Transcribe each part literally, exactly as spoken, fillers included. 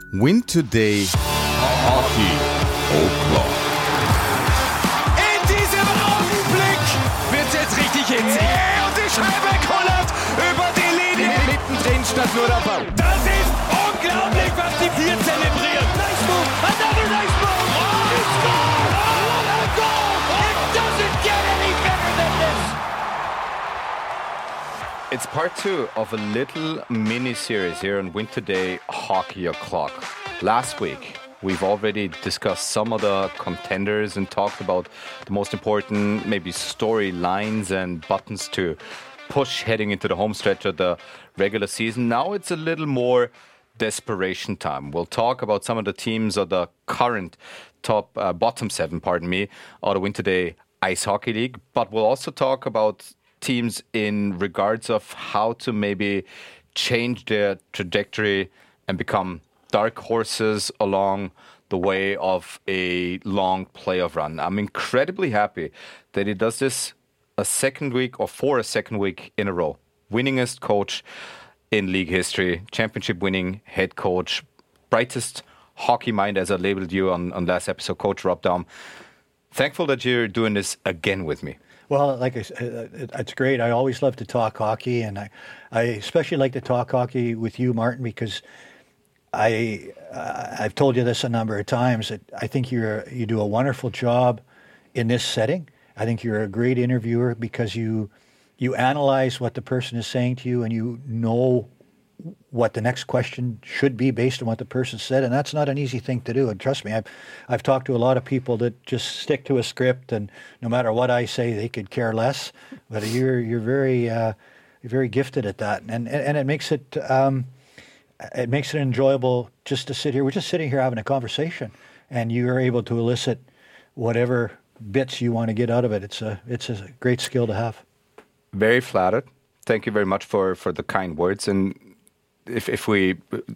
Win Today Hockey O'Clock. In diesem Augenblick wird es jetzt richtig hitzig. Yeah, und die Scheibe kullert über die Linie. Mittendrin stand nur der Ball. Das ist unglaublich, was die hier zelebrieren. Nice move, another nice move. Oh, it's gone. Oh, what a goal. It doesn't get any better than this. It's part two of a little mini-series here on Win Today Hockey O'Clock. Last week, we've already discussed some of the contenders and talked about the most important maybe storylines and buttons to push heading into the home stretch of the regular season. Now it's a little more desperation time. We'll talk about some of the teams of the current top, uh, bottom seven, pardon me, of the Win Today Ice Hockey League, but we'll also talk about teams in regards of how to maybe change their trajectory and become dark horses along the way of a long playoff run. I'm incredibly happy that he does this a second week or for a second week in a row. Winningest coach in league history, championship winning head coach, brightest hockey mind, as I labeled you on, on last episode, Coach Rob Daum. Thankful that you're doing this again with me. Well, like I said, it's great. I always love to talk hockey, and I, I especially like to talk hockey with you, Martin, because I, uh, I've told you this a number of times that I think you're you do a wonderful job in this setting. I think you're a great interviewer because you you analyze what the person is saying to you, and you know what the next question should be based on what the person said, and that's not an easy thing to do. And trust me, I've I've talked to a lot of people that just stick to a script, and no matter what I say, they could care less. But you're you're very uh, you're very gifted at that, and and, and it makes it um, it makes it enjoyable just to sit here. We're just sitting here having a conversation, and you are able to elicit whatever bits you want to get out of it. It's a it's a great skill to have. Very flattered. Thank you very much for for the kind words. And If if we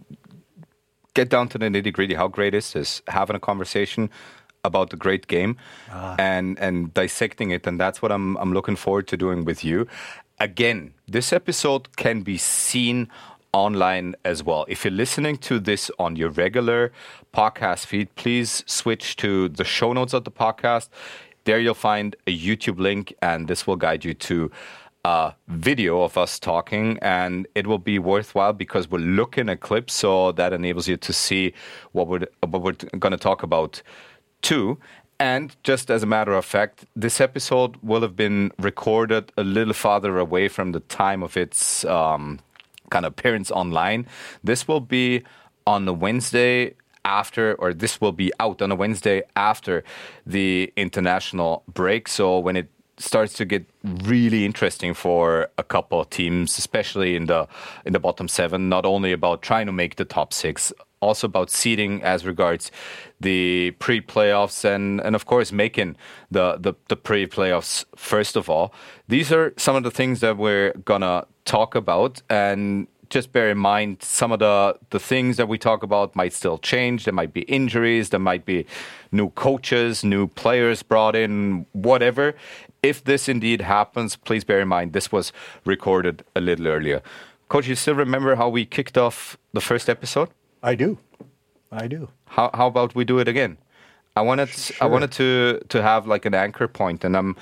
get down to the nitty-gritty, how great is this? Having a conversation about the great game ah. and and dissecting it, and that's what I'm I'm looking forward to doing with you. Again, this episode can be seen online as well. If you're listening to this on your regular podcast feed, please switch to the show notes of the podcast. There you'll find a YouTube link, and this will guide you to a video of us talking, and it will be worthwhile because we're looking at clips, so that enables you to see what we're, what we're going to talk about too. And just as a matter of fact, this episode will have been recorded a little farther away from the time of its um, kind of appearance online. This will be on the Wednesday after, or this will be out on a Wednesday after the international break. So when it starts to get really interesting for a couple of teams, especially in the in the bottom seven, not only about trying to make the top six, also about seeding as regards the pre-playoffs and, and of course, making the, the, the pre-playoffs first of all. These are some of the things that we're going to talk about, and just bear in mind some of the, the things that we talk about might still change. There might be injuries, there might be new coaches, new players brought in, whatever. If this indeed happens, please bear in mind this was recorded a little earlier. Coach, you still remember how we kicked off the first episode? I do. I do. How how about we do it again? I wanted sure. I wanted to to have like an anchor point, and I'm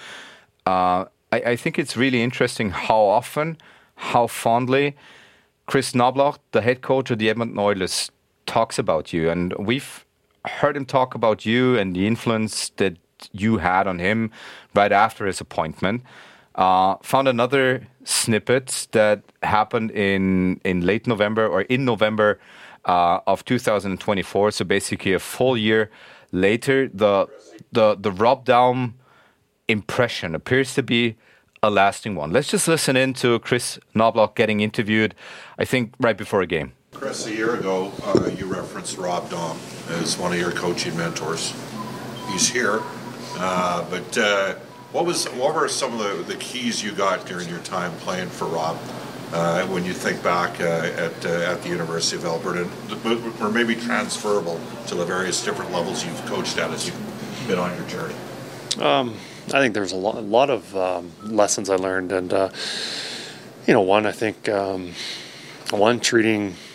uh, I, I think it's really interesting how often, how fondly Kris Knoblauch, the head coach of the Edmonton Oilers, talks about you, and we've heard him talk about you and the influence that you had on him right after his appointment. Uh, found another snippet that happened in, in late November or in November uh, of two thousand twenty-four. So basically a full year later, the the the Rob Daum impression appears to be a lasting one. Let's just listen in to Kris Knoblauch getting interviewed, I think, right before a game. Kris, a year ago, uh, you referenced Rob Daum as one of your coaching mentors. He's here. Uh, but uh, what was what were some of the, the keys you got during your time playing for Rob? Uh, when you think back uh, at uh, at the University of Alberta, or maybe transferable to the various different levels you've coached at as you've been on your journey? Um, I think there's a lot, a lot of um, lessons I learned, and uh, you know, one I think um, one treating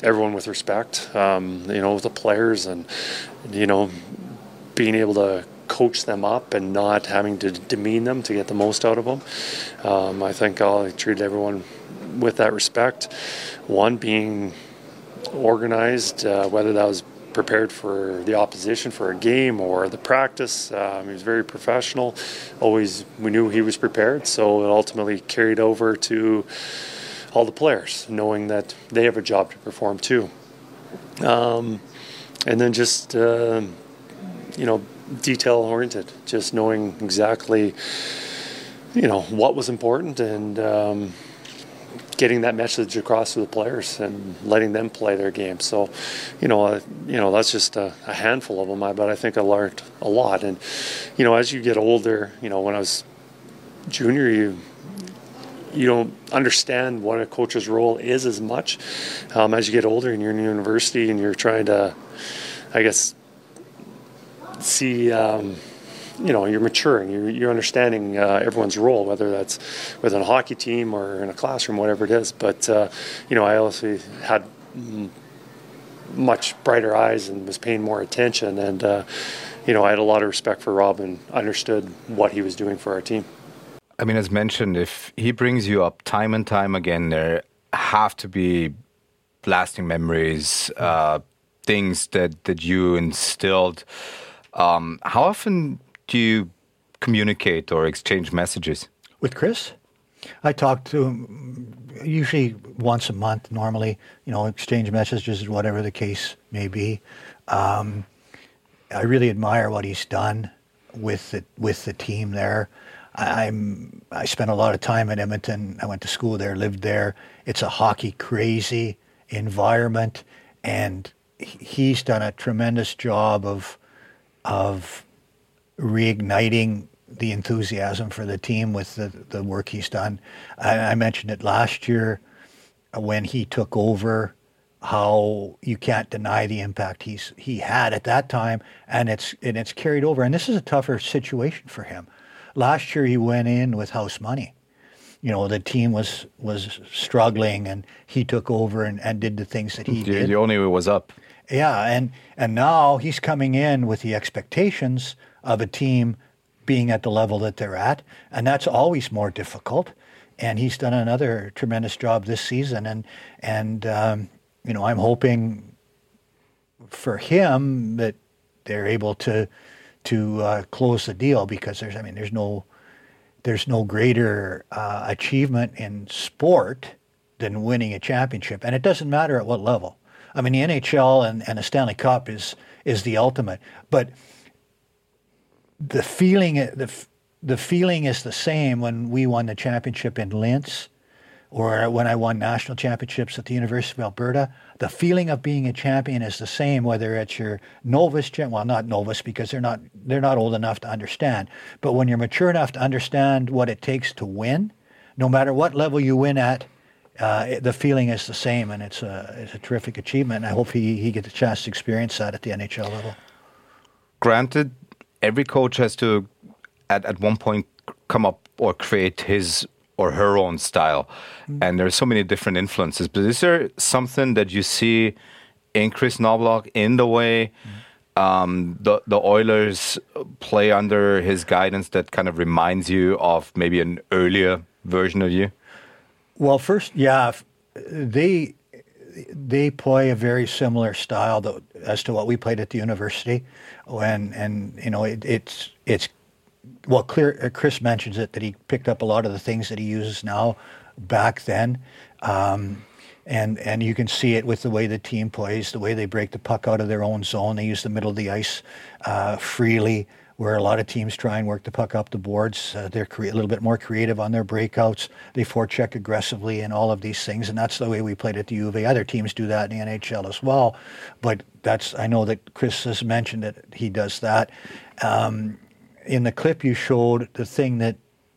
everyone with respect, um, you know, with the players, and, you know, being able to coach them up and not having to demean them to get the most out of them. Um, I think I'll treat everyone with that respect. One, being organized, uh, whether that was prepared for the opposition for a game or the practice. Um, he was very professional. Always, we knew he was prepared, so it ultimately carried over to all the players, knowing that they have a job to perform too. Um, and then just, uh, you know, detail-oriented, just knowing exactly, you know, what was important, and um, getting that message across to the players and letting them play their game. So, you know, uh, you know, that's just a, a handful of them, but I think I learned a lot. And, you know, as you get older, you know, when I was junior, you you don't understand what a coach's role is as much. Um, as you get older and you're in university and you're trying to, I guess, see, um, you know, you're maturing, you're, you're understanding uh, everyone's role, whether that's within a hockey team or in a classroom, whatever it is. But, uh, you know, I also had m- much brighter eyes and was paying more attention. And, uh, you know, I had a lot of respect for Rob and understood what he was doing for our team. I mean, as mentioned, if he brings you up time and time again, there have to be lasting memories, uh, things that, that you instilled. Um, how often do you communicate or exchange messages? With Chris? I talk to him usually once a month normally, you know, exchange messages, whatever the case may be. Um, I really admire what he's done with the, with the team there. I, I'm I spent a lot of time at Edmonton. I went to school there, lived there. It's a hockey crazy environment, and he's done a tremendous job of of reigniting the enthusiasm for the team with the, the work he's done. I, I mentioned it last year when he took over, how you can't deny the impact he's he had at that time, and it's and it's carried over. And this is a tougher situation for him. Last year he went in with house money. You know, the team was was struggling, and he took over and, and did the things that he the, did. The only way was up. Yeah, and and now he's coming in with the expectations of a team being at the level that they're at, and that's always more difficult. And he's done another tremendous job this season, and and um, you know, I'm hoping for him that they're able to to uh, close the deal, because there's I mean there's no there's no greater uh, achievement in sport than winning a championship, and it doesn't matter at what level. I mean, the N H L and, and the Stanley Cup is is the ultimate, but the feeling the the feeling is the same when we won the championship in Linz, or when I won national championships at the University of Alberta. The feeling of being a champion is the same, whether it's your novice, well, not novice because they're not they're not old enough to understand, but when you're mature enough to understand what it takes to win, no matter what level you win at. Uh, the feeling is the same, and it's a it's a terrific achievement. And I hope he, he gets a chance to experience that at the N H L level. Granted, every coach has to, at, at one point, come up or create his or her own style. Mm. And there's so many different influences. But is there something that you see in Kris Knoblauch in the way mm. um, the, the Oilers play under his guidance that kind of reminds you of maybe an earlier version of you? Well, first, yeah, they they play a very similar style that, as to what we played at the university, when and you know it, it's it's well, clear. Chris mentions it that he picked up a lot of the things that he uses now back then, um, and and you can see it with the way the team plays, the way they break the puck out of their own zone. They use the middle of the ice uh, freely, where a lot of teams try and work the puck up the boards. Uh, they're cre- a little bit more creative on their breakouts. They forecheck aggressively and all of these things, and that's the way we played at the U of A. Other teams do that in the N H L as well, but that's I know that Chris has mentioned that he does that. Um, in the clip you showed, the thing that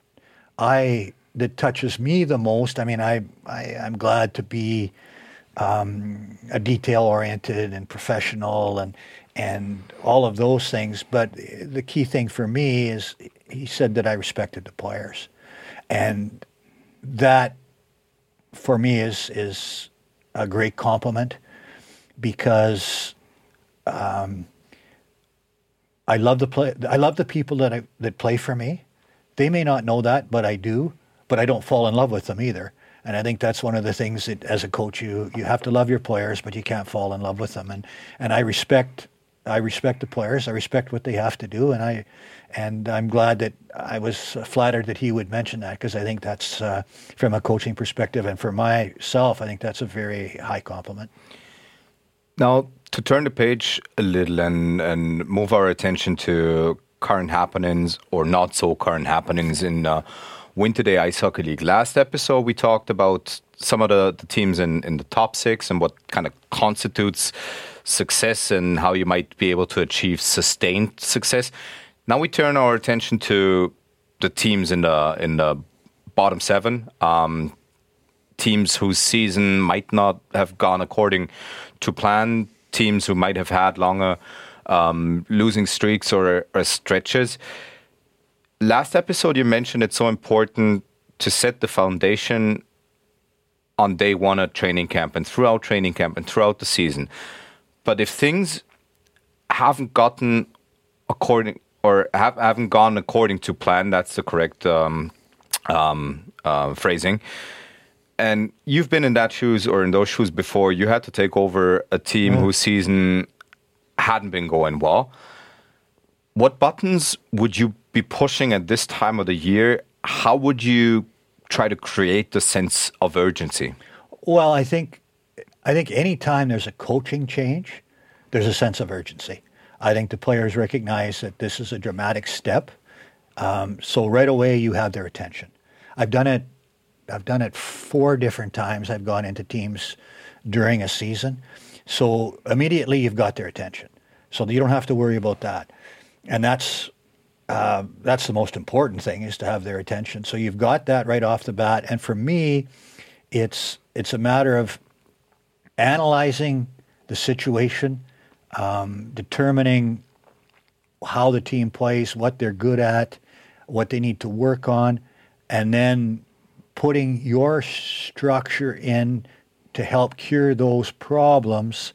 I that touches me the most, I mean, I, I I'm glad to be um, a detail-oriented and professional and and all of those things. But the key thing for me is he said that I respected the players. And that, for me, is is a great compliment. because um, I love the play. I love the people that I, that play for me. They may not know that, but I do. But I don't fall in love with them either. And I think that's one of the things that, as a coach, you you have to love your players, but you can't fall in love with them. And and I respect I respect the players. I respect what they have to do, and I and I'm glad that I was flattered that he would mention that, because I think that's uh, from a coaching perspective, and for myself, I think that's a very high compliment. Now, to turn the page a little and and move our attention to current happenings or not so current happenings in uh, Winter Day Ice Hockey League. Last episode, we talked about some of the, the teams in, in the top six and what kind of constitutes success and how you might be able to achieve sustained success. Now we turn our attention to the teams in the in the bottom seven, um, teams whose season might not have gone according to plan, teams who might have had longer um, losing streaks or, or stretches. Last episode, you mentioned it's so important to set the foundation on day one at training camp and throughout training camp and throughout the season. But if things haven't gotten according or have, haven't gone according to plan, that's the correct um, um, uh, phrasing. And you've been in that shoes or in those shoes before. You had to take over a team mm. whose season hadn't been going well. What buttons would you be pushing at this time of the year? How would you try to create the sense of urgency? Well, I think I think any time there's a coaching change, there's a sense of urgency. I think the players recognize that this is a dramatic step. Um, so right away you have their attention. I've done it I've done it four different times. I've gone into teams during a season. So immediately you've got their attention. So you don't have to worry about that. And that's uh, that's the most important thing, is to have their attention. So you've got that right off the bat. And for me, it's it's a matter of analyzing the situation, um, determining how the team plays, what they're good at, what they need to work on, and then putting your structure in to help cure those problems,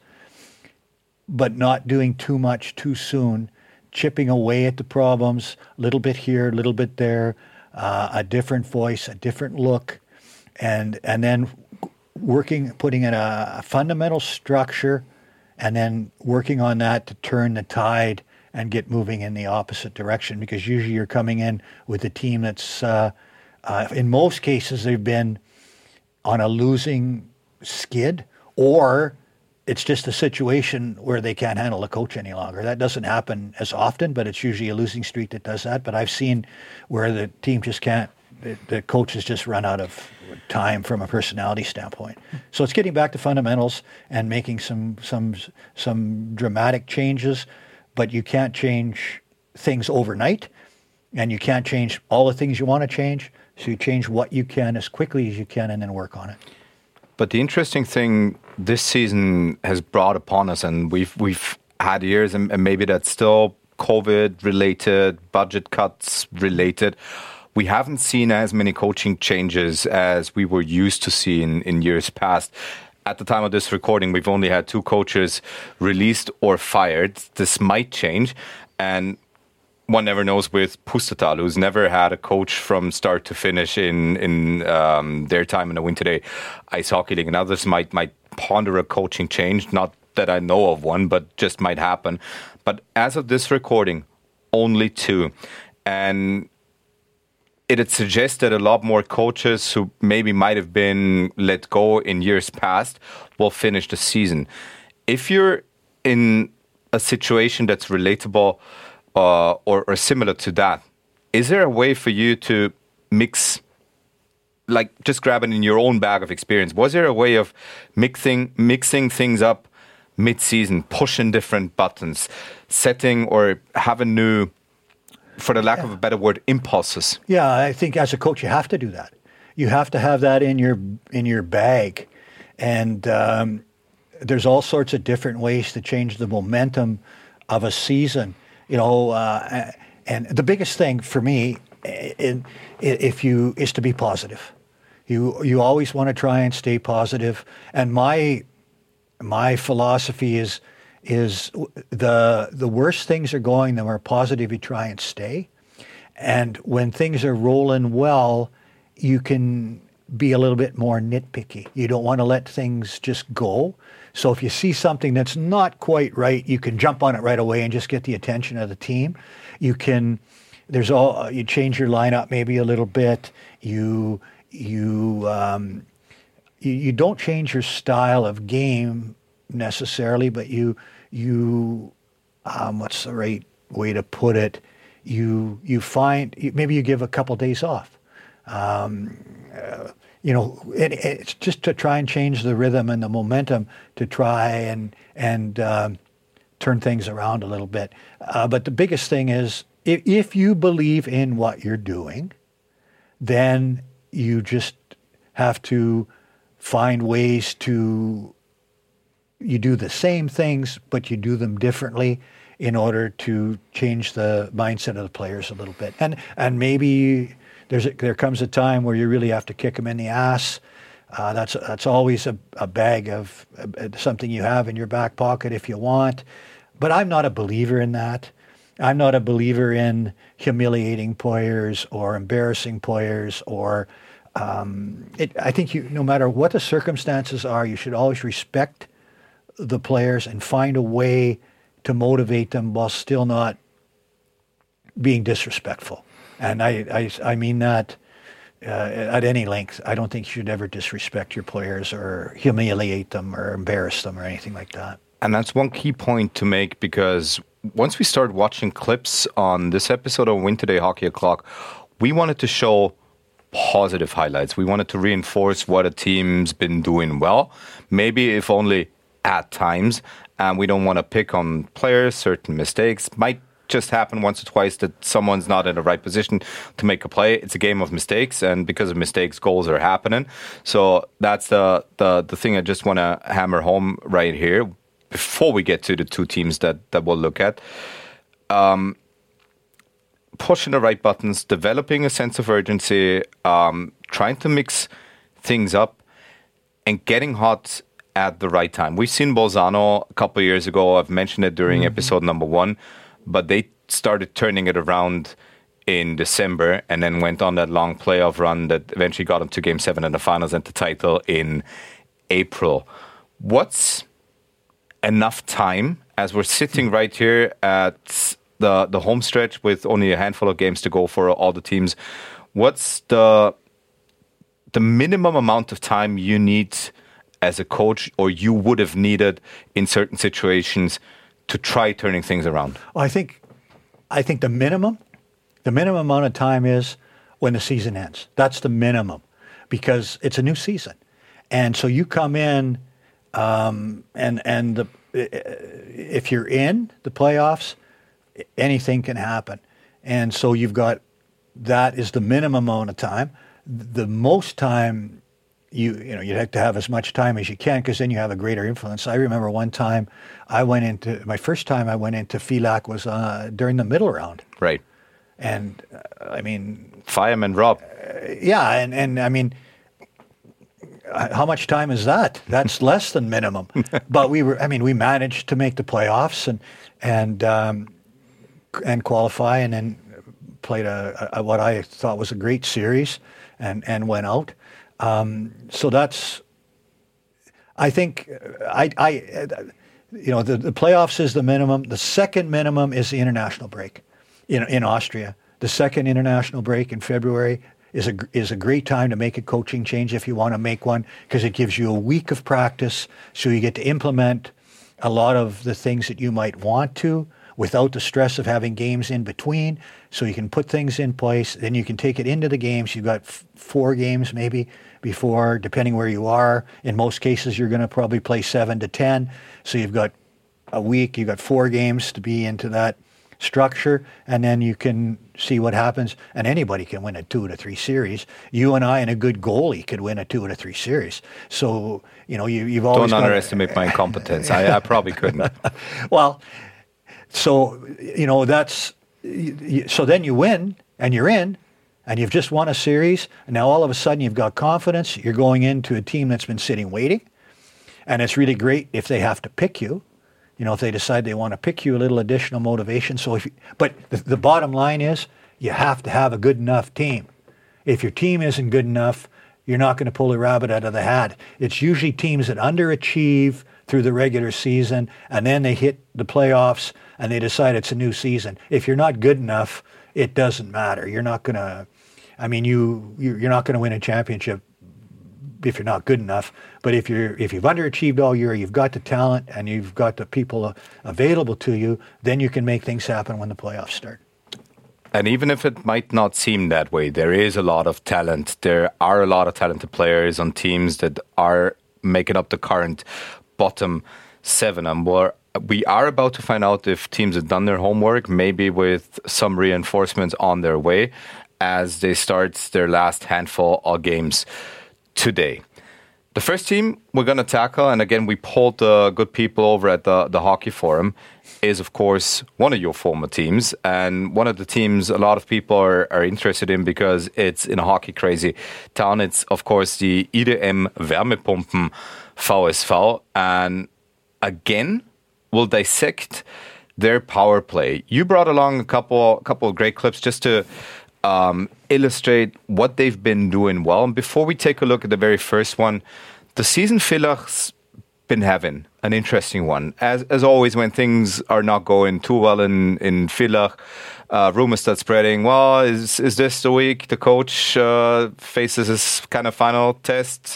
but not doing too much too soon, chipping away at the problems, a little bit here, a little bit there, uh, a different voice, a different look, and and then working, putting in a, a fundamental structure, and then working on that to turn the tide and get moving in the opposite direction. Because usually you're coming in with a team that's, uh, uh, in most cases, they've been on a losing skid, or it's just a situation where they can't handle the coach any longer. That doesn't happen as often, but it's usually a losing streak that does that. But I've seen where the team just can't, the, the coach has just run out of time from a personality standpoint. So it's getting back to fundamentals and making some some some dramatic changes, but you can't change things overnight, and you can't change all the things you want to change. So you change what you can as quickly as you can and then work on it. But the interesting thing this season has brought upon us, and we've we've had years, and, and maybe that's still COVID related, budget cuts related. We haven't seen as many coaching changes as we were used to see in, in years past. At the time of this recording, we've only had two coaches released or fired. This might change, and one never knows with Pustertal, who's never had a coach from start to finish in in um, their time in the Winter Day Ice Hockey League. And others might might ponder a coaching change, not that I know of one, but just might happen. But as of this recording, only two. And it had suggested a lot more coaches who maybe might have been let go in years past will finish the season. If you're in a situation that's relatable uh, or, or similar to that, is there a way for you to mix, like just grabbing in your own bag of experience, was there a way of mixing mixing things up mid-season, pushing different buttons, setting or having new, for the lack yeah. of a better word, impulses? Yeah, I think as a coach you have to do that. You have to have that in your in your bag. And um, there's all sorts of different ways to change the momentum of a season. You know, uh, and the biggest thing for me, in, if you is to be positive. You you always want to try and stay positive. And my my philosophy is is the the worse things are going, the more positive you try and stay. And when things are rolling well, you can be a little bit more nitpicky. You don't want to let things just go. So if you see something that's not quite right, you can jump on it right away and just get the attention of the team. You can, there's all, you change your lineup maybe a little bit. You, you, um, you, you don't change your style of game necessarily, but you, you, um, what's the right way to put it? You, you find, maybe you give a couple days off. Um, uh, you know, it, it's just to try and change the rhythm and the momentum to try and and um, turn things around a little bit. Uh, but the biggest thing is, if, if you believe in what you're doing, then you just have to find ways to, you do the same things, but you do them differently in order to change the mindset of the players a little bit. And and maybe there's a, there comes a time where you really have to kick them in the ass. Uh, that's that's always a, a bag of uh, something you have in your back pocket if you want. But I'm not a believer in that. I'm not a believer in humiliating players or embarrassing players or um, it, I think you, no matter what the circumstances are, you should always respect the players and find a way to motivate them while still not being disrespectful. And I, I, I mean that uh, at any length. I don't think you should ever disrespect your players or humiliate them or embarrass them or anything like that. And that's one key point to make, because once we started watching clips on this episode of Win Today Hockey O'Clock, we wanted to show positive highlights. We wanted to reinforce what a team's been doing well, maybe if only at times. And we don't want to pick on players. Certain mistakes might just happen once or twice that someone's not in the right position to make a play. It's a game of mistakes, and because of mistakes, goals are happening. So that's the the, the thing I just want to hammer home right here before we get to the two teams that, that we'll look at. Um, pushing the right buttons, developing a sense of urgency, um, trying to mix things up, and getting hot at the right time. We've seen Bolzano a couple of years ago. I've mentioned it during mm-hmm. episode number one. But they started turning it around in December and then went on that long playoff run that eventually got them to Game seven in the finals and the title in April. What's enough time, as we're sitting right here at the, the home stretch with only a handful of games to go for all the teams, what's the the minimum amount of time you need as a coach, or you would have needed in certain situations, to try turning things around? Well, I think, I think the minimum, the minimum amount of time is when the season ends. That's the minimum, because it's a new season, and so you come in, um, and and the, if you're in the playoffs, anything can happen, and so you've got, that is the minimum amount of time. The most time. You you know, you'd have to have as much time as you can, because then you have a greater influence. I remember one time I went into, my first time I went into Filac was uh, during the middle round. Right. And, uh, I mean... Fireman Rob. Uh, yeah, and, and I mean, how much time is that? That's less than minimum. But we were, I mean, we managed to make the playoffs and and um, and qualify, and then played a, a what I thought was a great series, and, and went out. Um, so that's, I think, I, I, you know, the, the playoffs is the minimum. The second minimum is the international break in in Austria. The second international break in February is a is a great time to make a coaching change if you want to make one, because it gives you a week of practice, so you get to implement a lot of the things that you might want to without the stress of having games in between. So you can put things in place, then you can take it into the games. You've got f- four games maybe before, depending where you are. In most cases, you're going to probably play seven to ten. So you've got a week, you've got four games to be into that structure, and then you can see what happens. And anybody can win a two to three series. You and I and a good goalie could win a two to three series. So, you know, you, you've always Don't underestimate got... my incompetence. I, I probably couldn't. Well, so, you know, that's, so then you win and you're in, and you've just won a series, and now all of a sudden you've got confidence. You're going into a team that's been sitting waiting, And it's really great if they have to pick you. You know, if they decide they want to pick you, a little additional motivation. So, if you, but the, the bottom line is you have to have a good enough team. If your team isn't good enough, you're not going to pull a rabbit out of the hat. It's usually teams that underachieve through the regular season, and then they hit the playoffs and they decide it's a new season. If you're not good enough, it doesn't matter. You're not going to, I mean, you, you're not going to win a championship if you're not good enough. But if you're if you've underachieved all year, you've got the talent and you've got the people uh, available to you, then you can make things happen when the playoffs start. And even if it might not seem that way, there is a lot of talent. There are a lot of talented players on teams that are making up the current bottom seven. And we're, we are about to find out if teams have done their homework, maybe with some reinforcements on their way as they start their last handful of games today. The first team we're going to tackle, and again, we polled the good people over at the, the Hockey Forum, is, of course, one of your former teams, and one of the teams a lot of people are, are interested in because it's in a hockey-crazy town. It's, of course, the I D M Wärmepumpen V S V, and again, we'll dissect their power play. You brought along a couple, couple of great clips just to Um, illustrate what they've been doing well. And before we take a look at the very first one, the season Villach's been having an interesting one. As as always, when things are not going too well in, in Villach, uh, rumors start spreading. Well, is is this the week the coach uh, faces his kind of final test?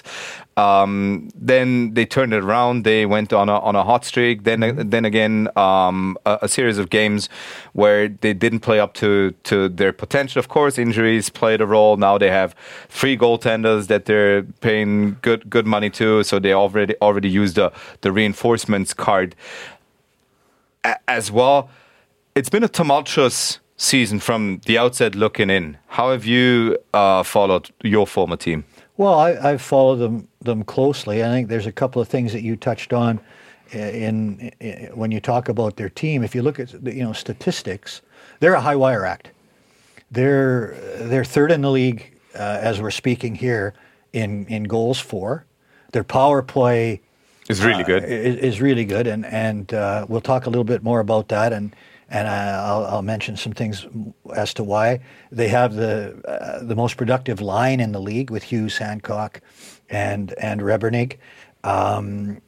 Um, then they turned it around. They went on a on a hot streak. Then then again, um, a, a series of games where they didn't play up to, to their potential. Of course, injuries played a role. Now they have three goaltenders that they're paying good good money to. So they already already used the the reinforcements card a- as well. It's been a tumultuous season from the outset looking in. How have you uh, followed your former team? Well, I, I've followed them them closely. I think there's a couple of things that you touched on in, in when you talk about their team. If you look at the, you know statistics, they're a high wire act. They're they're third in the league uh, as we're speaking here in in goals for. Their power play is really uh, good. Is, is really good, and and uh, we'll talk a little bit more about that and. And I'll, I'll mention some things as to why. They have the uh, the most productive line in the league with Hughes, Hancock, and and Rebernig, um,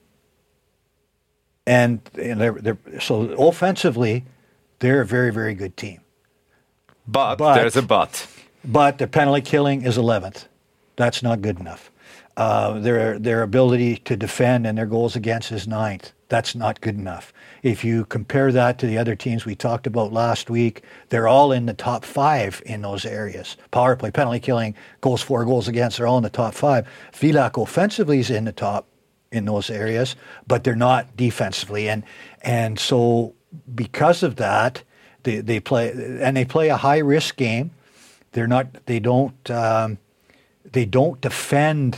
and, and they're, they're, so offensively, they're a very very good team. But, but there's a but. But their penalty killing is eleventh. That's not good enough. Uh, their their ability to defend and their goals against is ninth. That's not good enough. If you compare that to the other teams we talked about last week, they're all in the top five in those areas. Power play, penalty killing, goals for, goals against, they're all in the top five. Villach offensively is in the top in those areas, but they're not defensively. And and so because of that, they, they play and they play a high risk game. They're not. They don't. Um, they don't defend.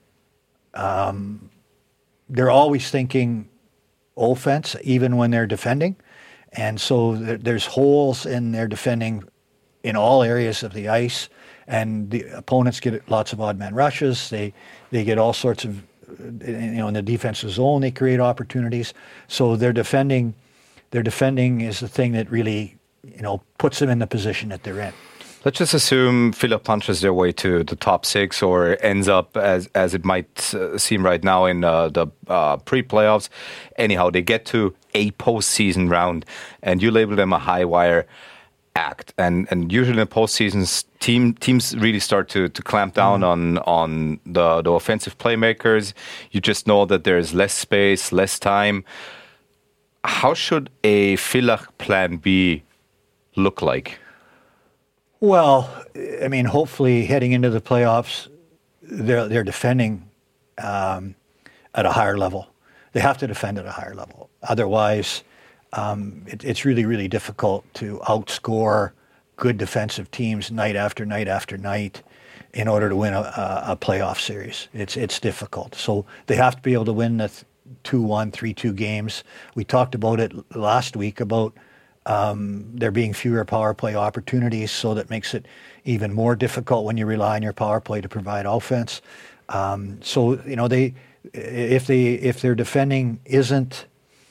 Um, they're always thinking offense, even when they're defending, and so there, there's holes in their defending in all areas of the ice, and the opponents get lots of odd man rushes. They they get all sorts of, you know, in the defensive zone they create opportunities. So their defending, their defending is the thing that really, you know, puts them in the position that they're in. Let's just assume Villach punches their way to the top six, or ends up as as it might uh, seem right now in uh, the uh, pre-playoffs. Anyhow, they get to a postseason round, and you label them a high wire act. And and usually in postseasons, team teams really start to to clamp down mm-hmm. on on the the offensive playmakers. You just know that there's less space, less time. How should a Villach plan B look like? Well, I mean, hopefully heading into the playoffs, they're they're defending um, at a higher level. They have to defend at a higher level. Otherwise, um, it, it's really, really difficult to outscore good defensive teams night after night after night in order to win a, a playoff series. It's it's difficult. So they have to be able to win the two one, three two games. We talked about it last week about Um, there being fewer power play opportunities, so that makes it even more difficult when you rely on your power play to provide offense. Um, so you know they if they if their defending isn't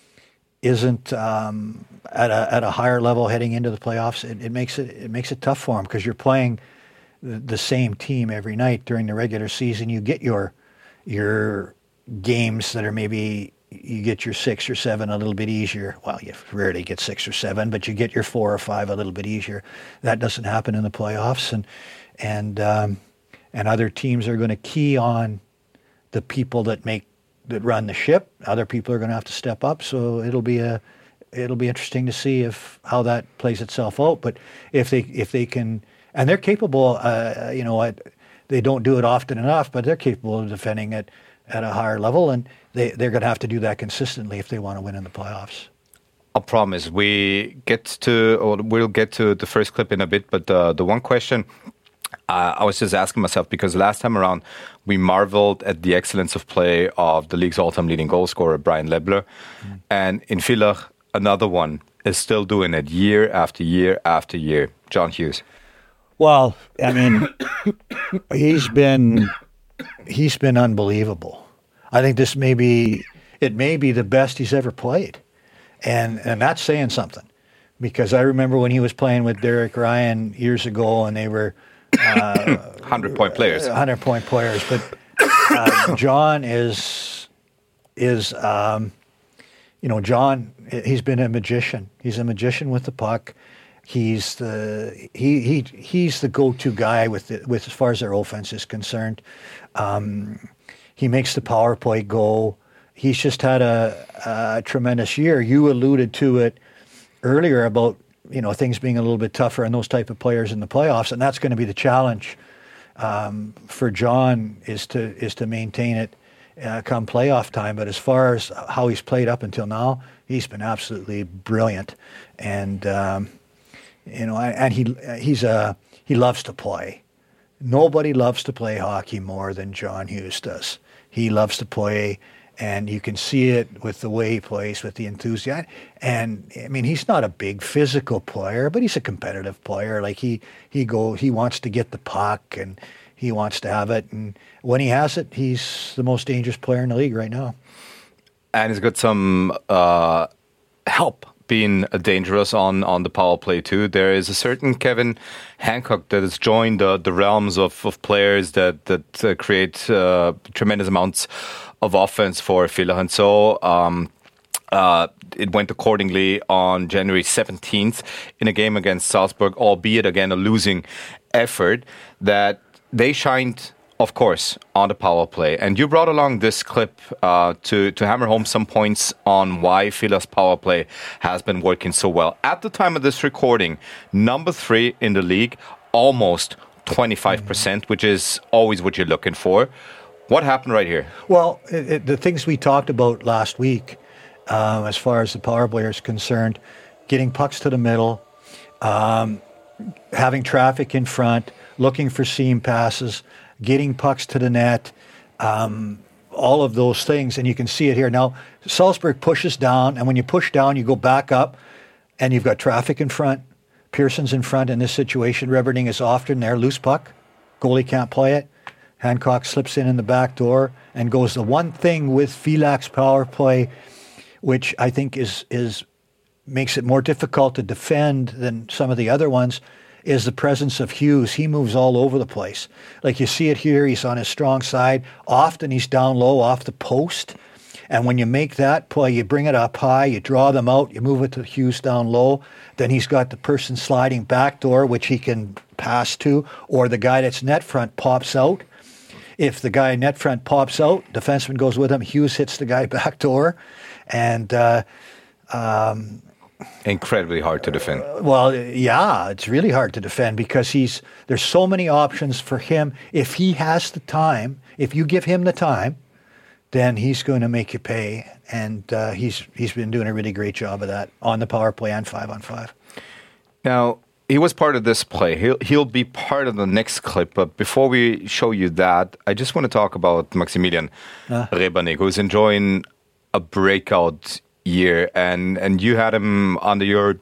isn't um, at a at a higher level heading into the playoffs, it, it makes it it makes it tough for them because you're playing the, the same team every night during the regular season. You get your your games that are maybe you get your six or seven a little bit easier. Well, you rarely get six or seven, but you get your four or five a little bit easier. That doesn't happen in the playoffs, and and um, and other teams are going to key on the people that make that run the ship. Other people are going to have to step up. So it'll be a it'll be interesting to see if how that plays itself out. But if they if they can, and they're capable, uh, you know, at, they don't do it often enough, but they're capable of defending it at a higher level, and they they're going to have to do that consistently if they want to win in the playoffs. I promise we get to, or we'll get to the first clip in a bit. But uh, the one question. Uh, I was just asking myself, because last time around we marveled at the excellence of play of the league's all-time leading goal scorer, Brian Lebler. Mm. And in Villach, another one is still doing it year after year after year. John Hughes. Well, I mean, he's been he's been unbelievable. I think this may be, it may be the best he's ever played. And, and that's saying something. Because I remember when he was playing with Derek Ryan years ago and they were Uh, hundred-point players. Hundred-point players, but uh, John is is um, you know John. He's been a magician. He's a magician with the puck. He's the he he he's the go-to guy with the, with as far as their offense is concerned. Um, he makes the power play go. He's just had a, a tremendous year. You alluded to it earlier about, you know, things being a little bit tougher and those type of players in the playoffs, and that's going to be the challenge um, for John is to is to maintain it uh, come playoff time. But as far as how he's played up until now, he's been absolutely brilliant, and um, you know, and he he's a he loves to play. Nobody loves to play hockey more than John Hughes does. He loves to play. And you can see it with the way he plays, with the enthusiasm. And I mean, he's not a big physical player, but he's a competitive player. Like he he go he wants to get the puck and he wants to have it. And when he has it, he's the most dangerous player in the league right now. And he's got some uh, help being dangerous on, on the power play too. There is a certain Kevin Hancock that has joined the, the realms of, of players that that uh, create uh, tremendous amounts of offense for Villach. And so um, uh, it went accordingly on January seventeenth in a game against Salzburg, albeit again a losing effort, that they shined, of course, on the power play. And you brought along this clip uh, to, to hammer home some points on why Villach's power play has been working so well. At the time of this recording, number three in the league, almost twenty-five percent, which is always what you're looking for. What happened right here? Well, it, it, the things we talked about last week, um, as far as the power play is concerned, getting pucks to the middle, um, having traffic in front, looking for seam passes, getting pucks to the net, um, all of those things. And you can see it here. Now, Salzburg pushes down, and when you push down, you go back up, and you've got traffic in front. Pearson's in front in this situation. Reverding is often there, loose puck. Goalie can't play it. Hancock slips in in the back door and goes. The one thing with Villach's power play, which I think is is makes it more difficult to defend than some of the other ones, is the presence of Hughes. He moves all over the place. Like you see it here, he's on his strong side. Often he's down low off the post. And when you make that play, you bring it up high, you draw them out, you move it to Hughes down low. Then he's got the person sliding back door, which he can pass to, or the guy that's net front pops out. If the guy net front pops out, defenseman goes with him, Hughes hits the guy back door. And uh, um, incredibly hard to defend. Uh, well, yeah, it's really hard to defend because he's there's so many options for him. If he has the time, if you give him the time, then he's going to make you pay. And uh, he's he's been doing a really great job of that on the power play and five on five. Now, he was part of this play. He'll, he'll be part of the next clip. But before we show you that, I just want to talk about Maximilian uh. Rebernig, who's enjoying a breakout year. And, and you had him under your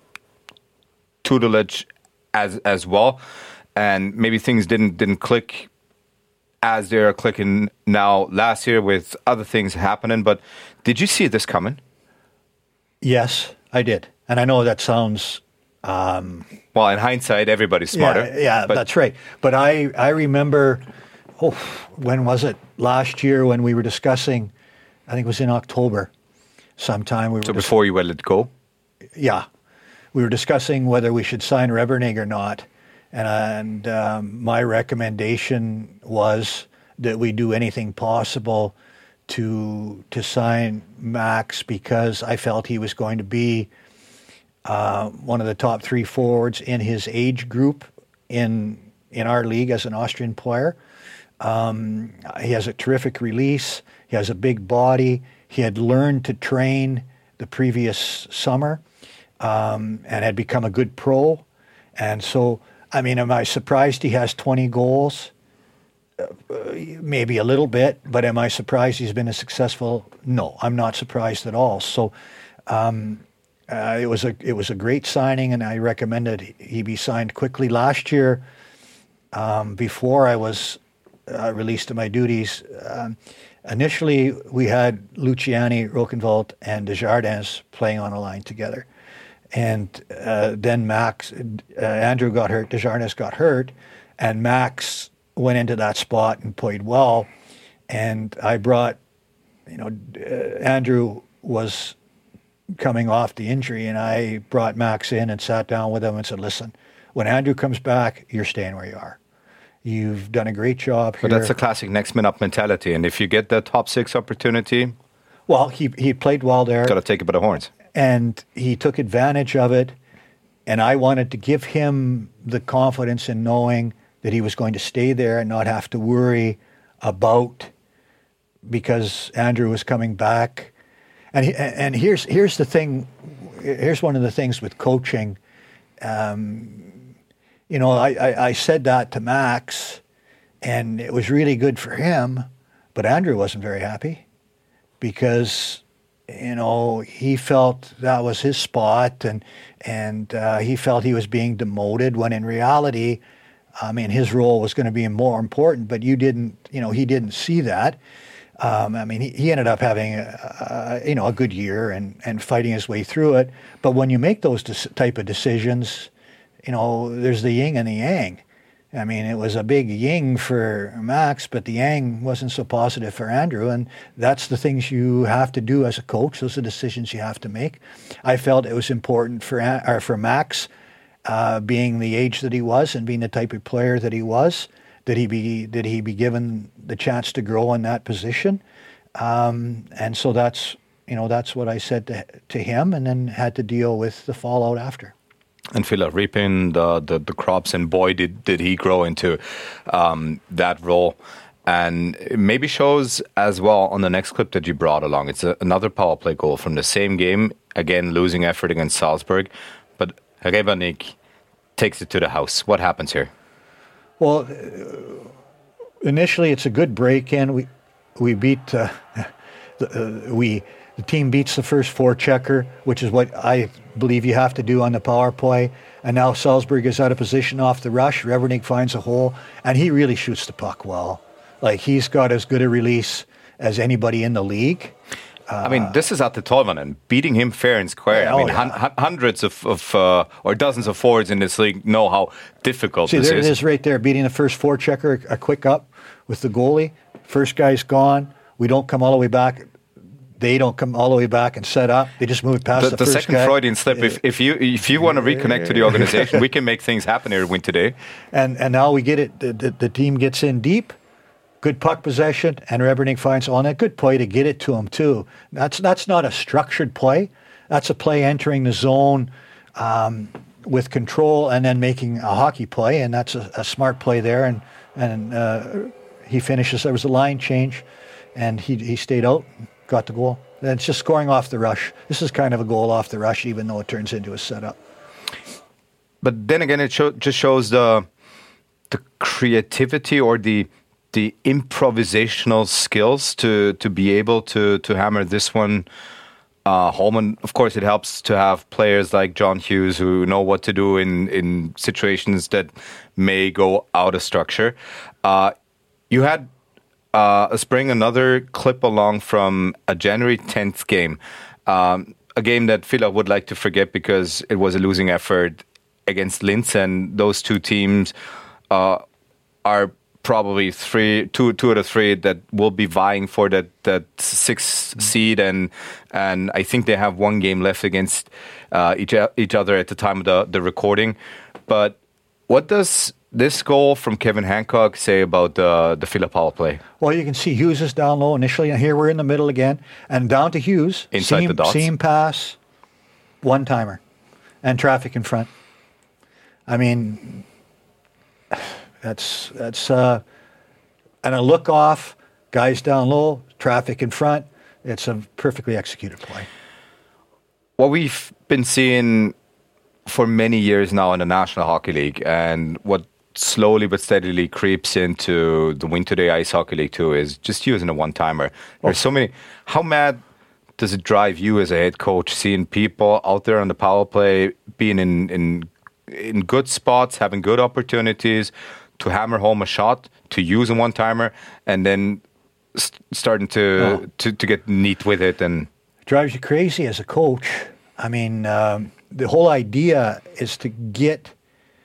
tutelage as as well. And maybe things didn't didn't click as they're clicking now last year with other things happening. But did you see this coming? Yes, I did. And I know that sounds... Um, well, in hindsight, everybody's smarter. Yeah, yeah but, that's right. But I, I remember, oh, when was it? Last year when we were discussing, I think it was in October sometime. We were so before you let it go? Yeah. We were discussing whether we should sign Revernig or not. And, and um, my recommendation was that we do anything possible to to sign Max, because I felt he was going to be uh, one of the top three forwards in his age group in in our league as an Austrian player. Um, he has a terrific release. He has a big body. He had learned to train the previous summer um, and had become a good pro. And so, I mean, am I surprised he has twenty goals? Uh, maybe a little bit, but am I surprised he's been as successful? No, I'm not surprised at all. So um, uh, it was a it was a great signing, and I recommended he be signed quickly. Last year, um, before I was uh, released to my duties, um, initially we had Luciani, Rokenwald, and Desjardins playing on a line together. And uh, then Max, uh, Andrew got hurt, Desjardins got hurt, and Max went into that spot and played well. And I brought, you know, uh, Andrew was coming off the injury, and I brought Max in and sat down with him and said, listen, when Andrew comes back, you're staying where you are. You've done a great job here. But that's a classic next man up mentality. And if you get the top six opportunity... Well, he he played well there. Got to take it by the horns. And he took advantage of it. And I wanted to give him the confidence in knowing that he was going to stay there and not have to worry about, because Andrew was coming back. And he, and here's here's the thing, here's one of the things with coaching. Um, you know, I, I, I said that to Max, and it was really good for him, but Andrew wasn't very happy, because, you know, he felt that was his spot, and and uh, he felt he was being demoted, when in reality, I mean, his role was going to be more important, but you didn't, you know, he didn't see that. Um, I mean, he, he ended up having, a, a, you know, a good year and, and fighting his way through it. But when you make those dis- type of decisions, you know, there's the yin and the yang. I mean, it was a big yin for Max, but the yang wasn't so positive for Andrew. And that's the things you have to do as a coach. Those are decisions you have to make. I felt it was important for or for Max, Uh, being the age that he was and being the type of player that he was, that he be that he be given the chance to grow in that position, um, and so that's you know that's what I said to to him, and then had to deal with the fallout after. And Phil, reaping the, the the crops, and boy did did he grow into um, that role, and it maybe shows as well on the next clip that you brought along. It's a, another power play goal from the same game, again losing effort against Salzburg, but Revernig takes it to the house. What happens here? Well, uh, initially it's a good break-in. We we beat uh, the, uh, we the team beats the first forechecker, which is what I believe you have to do on the power play. And now Salzburg is out of position off the rush. Revernig finds a hole, and he really shoots the puck well. Like, he's got as good a release as anybody in the league. I mean, this is Atte Tolvanen, beating him fair and square. Yeah, I mean, oh, yeah. hun- hundreds of, of uh, or dozens of forwards in this league know how difficult See, this there is. it is right there, beating the first forechecker, a quick up with the goalie. First guy's gone. We don't come all the way back. They don't come all the way back and set up. They just move past the, the, the first second guy. Freudian slip. If, if you if you want to reconnect to the organization, we can make things happen here. Win today, and and now we get it. The, the, the team gets in deep. Good puck possession, and Revernig finds on a good play to get it to him too. That's that's not a structured play. That's a play entering the zone um, with control and then making a hockey play, and that's a, a smart play there. And and uh, he finishes. There was a line change, and he he stayed out, got the goal. And it's just scoring off the rush. This is kind of a goal off the rush, even though it turns into a setup. But then again, it show, just shows the the creativity or the the improvisational skills to to be able to to hammer this one uh, home. And of course, it helps to have players like John Hughes who know what to do in in situations that may go out of structure. Uh, You had uh, us bring another clip along from a January tenth game, um, a game that Fila would like to forget because it was a losing effort against Linz, and those two teams uh, are probably three, two, two out of three that will be vying for that that sixth seed, and and I think they have one game left against uh, each each other at the time of the, the recording. But what does this goal from Kevin Hancock say about the the Fila power play? Well, you can see Hughes is down low initially, and here we're in the middle again, and down to Hughes. Inside seam, the dots. Seam pass, one timer, and traffic in front. I mean, that's that's uh, and a look off, guys down low, traffic in front. It's a perfectly executed play. What we've been seeing for many years now in the National Hockey League, and what slowly but steadily creeps into the Win Today Ice Hockey League too, is just using a one-timer. There's so many. How mad does it drive you as a head coach seeing people out there on the power play being in in in good spots, having good opportunities to hammer home a shot, to use a one-timer, and then st- starting to, oh. to to get neat with it? And it drives you crazy as a coach. I mean, um, the whole idea is to get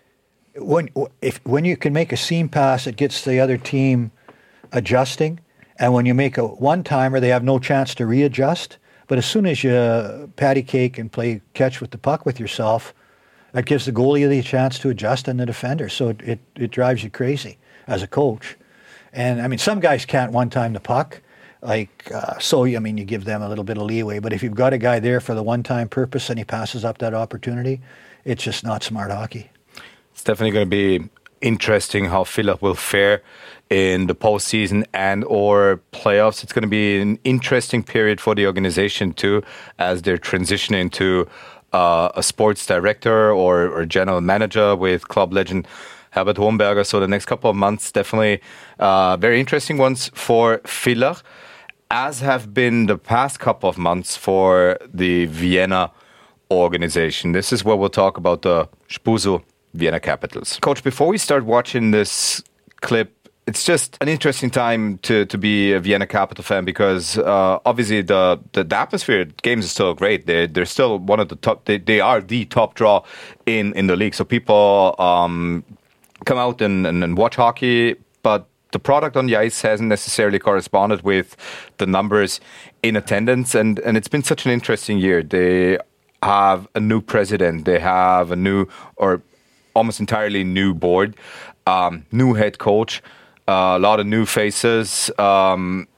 when if when you can make a seam pass, it gets the other team adjusting, and when you make a one-timer, they have no chance to readjust. But as soon as you patty cake and play catch with the puck with yourself, that gives the goalie the chance to adjust and the defender. So it, it, it drives you crazy as a coach. And, I mean, some guys can't one-time the puck. Like, uh, so, I mean, you give them a little bit of leeway. But if you've got a guy there for the one-time purpose and he passes up that opportunity, it's just not smart hockey. It's definitely going to be interesting how Fila will fare in the postseason and or playoffs. It's going to be an interesting period for the organization, too, as they're transitioning to Uh, a sports director or, or general manager with club legend Herbert Hohenberger. So the next couple of months, definitely uh, very interesting ones for Villach, as have been the past couple of months for the Vienna organization. This is where we'll talk about the Spusu Vienna Capitals. Coach, before we start watching this clip, it's just an interesting time to, to be a Vienna Capital fan because uh, obviously the, the the atmosphere at games is still great. They they're still one of the top. They, they are the top draw in, in the league. So people um, come out and, and, and watch hockey, but the product on the ice hasn't necessarily corresponded with the numbers in attendance. And and it's been such an interesting year. They have a new president. They have a new or almost entirely new board, um, new head coach. Uh, a lot of new faces. Um,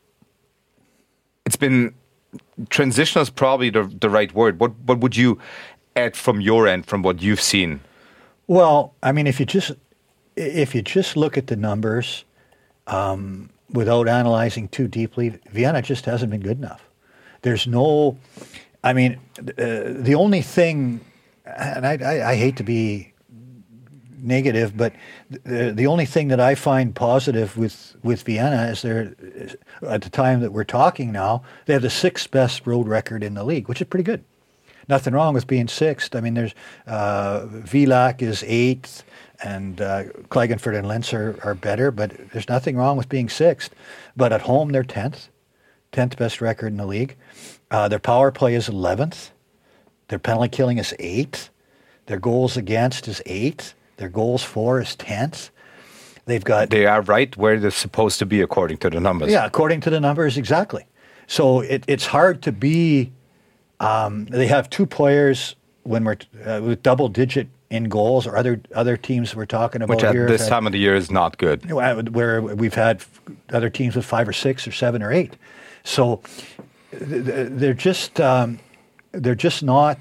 it's been transitional is probably the, the right word. What what would you add from your end, from what you've seen? Well, I mean, if you just if you just look at the numbers um, without analyzing too deeply, Vienna just hasn't been good enough. There's no, I mean, uh, the only thing, and I, I, I hate to be negative, but the the only thing that I find positive with, with Vienna is they're, at the time that we're talking now, they have the sixth best road record in the league, which is pretty good. Nothing wrong with being sixth. I mean, there's uh, Villach is eighth, and uh, Klagenfurt and Linz are, are better, but there's nothing wrong with being sixth. But at home, they're tenth, tenth best record in the league. Uh, their power play is eleventh. Their penalty killing is eighth. Their goals against is eighth. Their goals for is tenth. They've got... They are right where they're supposed to be according to the numbers. Yeah, according to the numbers, exactly. So it, it's hard to be... Um, they have two players when we're uh, with double-digit in goals, or other other teams we're talking about Which at here. this had, time of the year is not good. Where we've had other teams with five or six or seven or eight. So they're just um, they're just not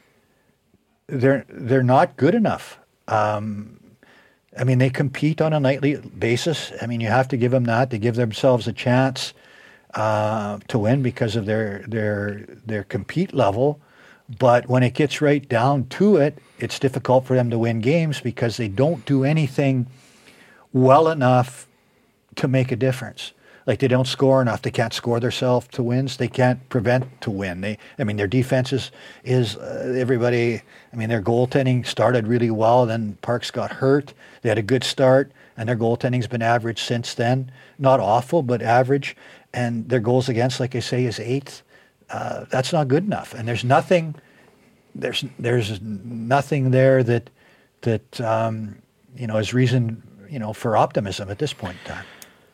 they're they're not good enough. Um, I mean, they compete on a nightly basis. I mean, you have to give them that. They give themselves a chance uh, to win because of their their their compete level. But when it gets right down to it, it's difficult for them to win games because they don't do anything well enough to make a difference. Like they don't score enough. They can't score themselves to wins. They can't prevent to win. They, I mean, their defense is, is uh, everybody, I mean, their goaltending started really well. Then Parks got hurt. They had a good start, and their goaltending's been average since then. Not awful, but average. And their goals against, like I say, is eighth. Uh, that's not good enough. And there's nothing, there's there's nothing there that that um, you know is reason you know for optimism at this point in time.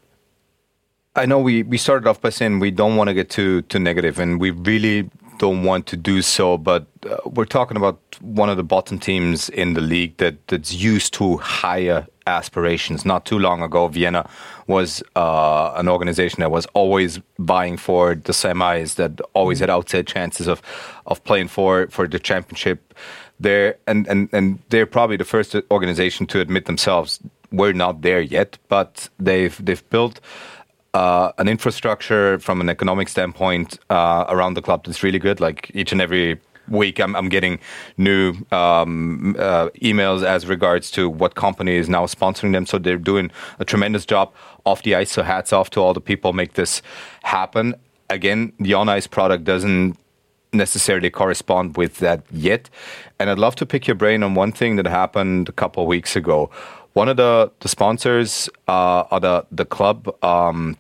I know we, we started off by saying we don't want to get too too negative, and we really don't want to do so. But uh, we're talking about one of the bottom teams in the league that, that's used to higher aspirations. Not too long ago, Vienna was uh, an organization that was always vying for the semis, that always had outside chances of of playing for, for the championship. There and, and, and they're probably the first organization to admit themselves we're not there yet, but they've they've built Uh, an infrastructure from an economic standpoint uh, around the club that's really good. Like each and every week, I'm, I'm getting new um, uh, emails as regards to what company is now sponsoring them. So they're doing a tremendous job off the ice. So hats off to all the people make this happen. Again, the on-ice product doesn't necessarily correspond with that yet. And I'd love to pick your brain on one thing that happened a couple of weeks ago. One of the, the sponsors uh, of the, the club um,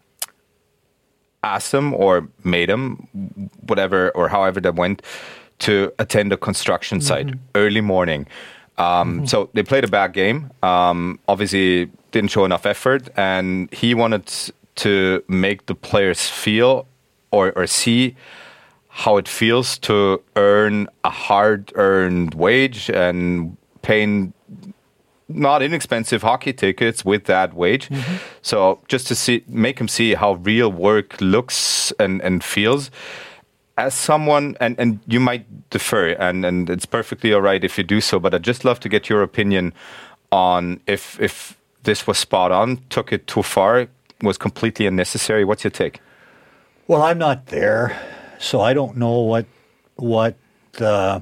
asked them or made them, whatever or however that went, to attend a construction site mm-hmm. early morning. Um, mm-hmm. So they played a bad game, um, obviously didn't show enough effort, and he wanted to make the players feel or, or see how it feels to earn a hard-earned wage and paying not inexpensive hockey tickets with that wage. Mm-hmm. So just to see, make them see how real work looks and, and feels. As someone, and, and you might defer, and, and it's perfectly all right if you do so, but I'd just love to get your opinion on if if this was spot on, took it too far, was completely unnecessary. What's your take? Well, I'm not there, so I don't know what what the...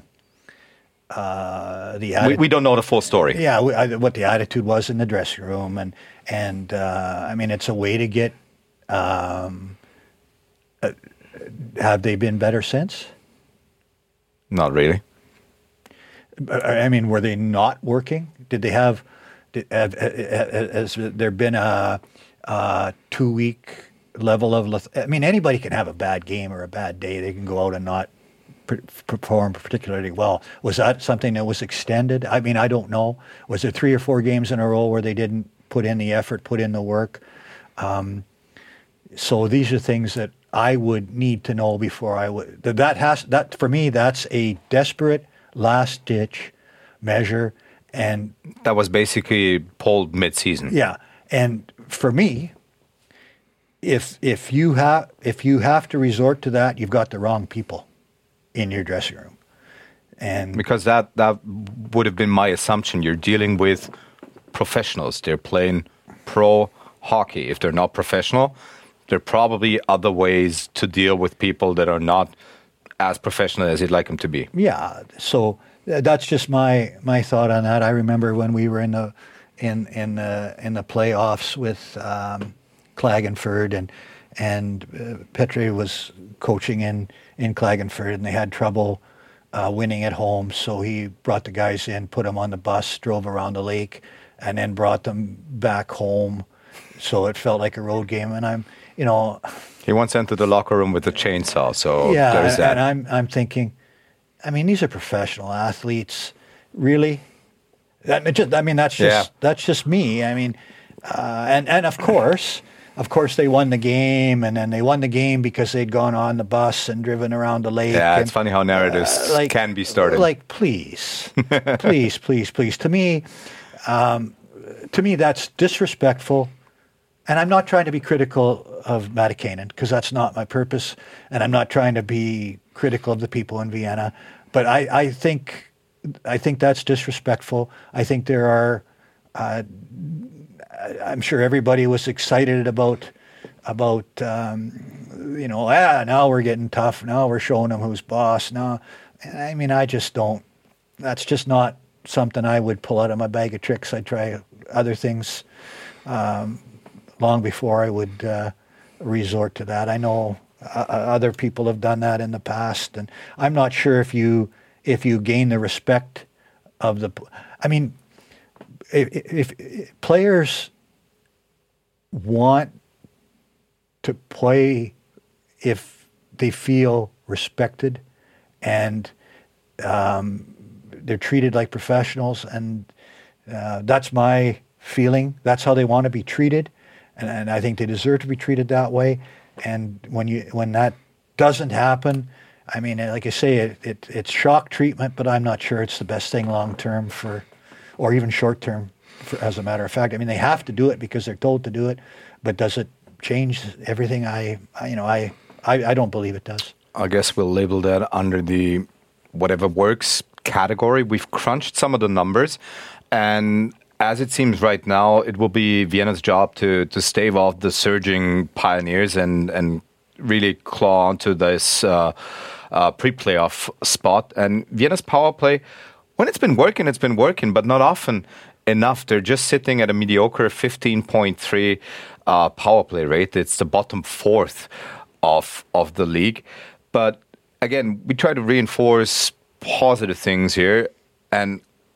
Uh, the atti- we, we don't know the full story. Yeah, we, I, what the attitude was in the dressing room, and and uh, I mean, it's a way to get. Um, uh, have they been better since? Not really. I mean, were they not working? Did they have? Did, have, has there been a, a two-week level of? I mean, anybody can have a bad game or a bad day. They can go out and not perform particularly well. Was that something that was extended? I mean, I don't know. Was there three or four games in a row where they didn't put in the effort, put in the work? Um, so these are things that I would need to know before I would. That has that for me. That's a desperate last-ditch measure, and that was basically pulled mid-season. Yeah, and for me, if if you have if you have to resort to that, you've got the wrong people in your dressing room. And because that that would have been my assumption. You're dealing with professionals. They're playing pro hockey. If they're not professional, there are probably other ways to deal with people that are not as professional as you'd like them to be. Yeah. So that's just my my thought on that. I remember when we were in the in in the in the playoffs with um, Klagenfurt, and and uh, Petri was coaching in in Klagenfurt, and they had trouble uh, winning at home. So he brought the guys in, put them on the bus, drove around the lake, and then brought them back home. So it felt like a road game. And I'm, you know, he once entered the locker room with a chainsaw. So yeah, there's that. And I'm I'm thinking, I mean, these are professional athletes, really. That, just, I mean, that's just yeah. that's just me. I mean, uh, and and of course. Of course, they won the game, and then they won the game because they'd gone on the bus and driven around the lake. Yeah, and, it's funny how narratives uh, like, can be started. Like, please, please, please, please. To me, um, to me, that's disrespectful. And I'm not trying to be critical of Matikainen, because that's not my purpose, and I'm not trying to be critical of the people in Vienna. But I, I think, I think that's disrespectful. I think there are. Uh, I'm sure everybody was excited about, about um, you know, ah, now we're getting tough. Now we're showing them who's boss. Now, I mean, I just don't. That's just not something I would pull out of my bag of tricks. I'd try other things um, long before I would uh, resort to that. I know uh, other people have done that in the past, and I'm not sure if you if you gain the respect of the. I mean, if, if, if players want to play if they feel respected and um, they're treated like professionals, and uh, that's my feeling. That's how they want to be treated, and, and I think they deserve to be treated that way. And when you when that doesn't happen, I mean, like I say, it, it it's shock treatment, but I'm not sure it's the best thing long term for, or even short term. For, as a matter of fact, I mean, they have to do it because they're told to do it, but does it change everything? I, I you know, I, I, I don't believe it does. I guess we'll label that under the whatever works category. We've crunched some of the numbers, and as it seems right now, it will be Vienna's job to to stave off the surging Pioneers and and really claw onto this uh, uh, pre-playoff spot. And Vienna's power play, when it's been working, it's been working, but not often enough. They're just sitting at a mediocre fifteen point three uh, power play rate. It's the bottom fourth of of the league. But again, we try to reinforce positive things here, and